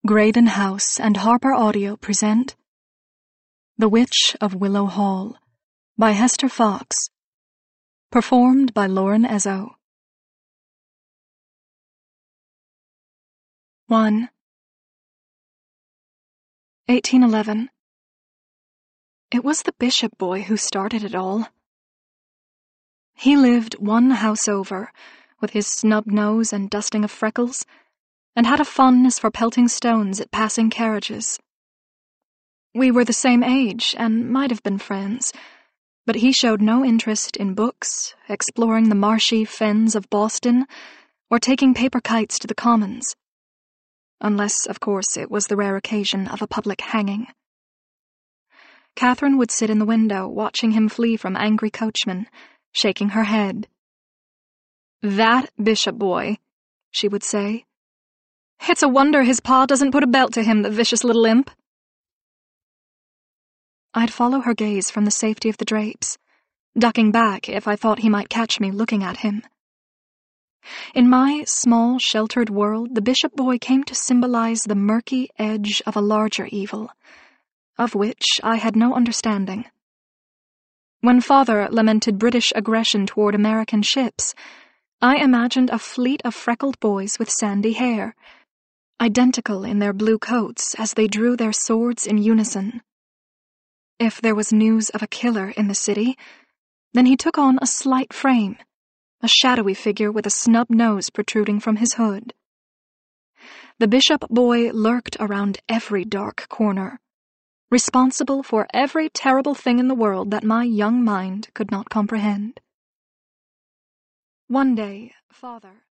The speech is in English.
Graydon House and Harper Audio present The Witch of Willow Hall by Hester Fox. Performed by Lauren Ezzo. 1. 1811. It was the Bishop boy who started it all. He lived one house over, with his snub nose and dusting of freckles, and had a fondness for pelting stones at passing carriages. We were the same age and might have been friends, but he showed no interest in books, exploring the marshy fens of Boston, or taking paper kites to the commons. Unless, of course, it was the rare occasion of a public hanging. Catherine would sit in the window, watching him flee from angry coachmen, shaking her head. "That Bishop boy," she would say. "It's a wonder his pa doesn't put a belt to him, the vicious little imp." I'd follow her gaze from the safety of the drapes, ducking back if I thought he might catch me looking at him. In my small, sheltered world, the Bishop boy came to symbolize the murky edge of a larger evil, of which I had no understanding. When Father lamented British aggression toward American ships, I imagined a fleet of freckled boys with sandy hair, identical in their blue coats as they drew their swords in unison. If there was news of a killer in the city, then he took on a slight frame, a shadowy figure with a snub nose protruding from his hood. The Bishop boy lurked around every dark corner, responsible for every terrible thing in the world that my young mind could not comprehend. One day, Father...